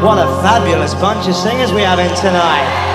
What a fabulous bunch of singers we have in tonight.